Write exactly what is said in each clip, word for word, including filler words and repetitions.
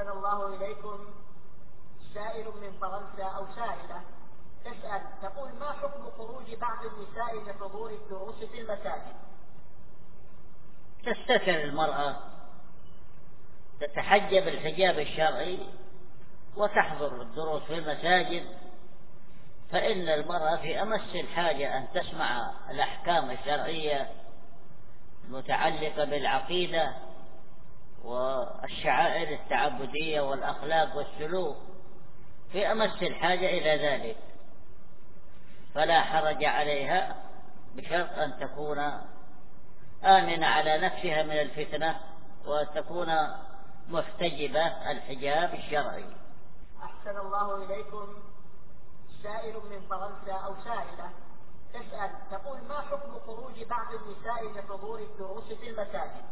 أحسن الله إليكم. سائل من فرنسا أو سائلة تسأل تقول: ما حكم خروج بعض النساء لحضور الدروس في المساجد؟ تستتر المرأة، تتحجب الحجاب الشرعي وتحضر الدروس في المساجد، فإن المرأة في أمس الحاجة أن تسمع الأحكام الشرعية المتعلقة بالعقيدة والشعائر التعبدية والأخلاق والسلوك، في أمس الحاجة إلى ذلك، فلا حرج عليها بشرط أن تكون آمنة على نفسها من الفتنة وتكون محتجبة الحجاب الشرعي. أحسن الله إليكم. سائل من فرنسا أو سائلة تسأل تقول: ما حكم خروج بعض النساء لحضور الدروس في المساجد؟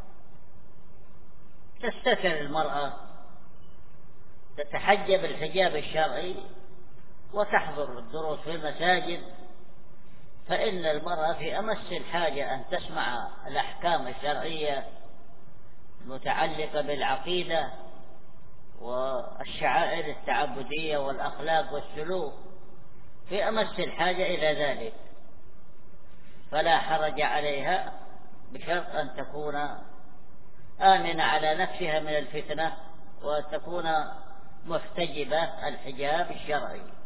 تستتر المرأة، تتحجب الحجاب الشرعي وتحضر الدروس في المساجد، فإن المرأة في أمس الحاجة أن تسمع الأحكام الشرعية المتعلقة بالعقيدة والشعائر التعبدية والأخلاق والسلوك، في أمس الحاجة إلى ذلك، فلا حرج عليها بشرط أن تكون آمنة على نفسها من الفتنة وتكون محتجبة الحجاب الشرعي.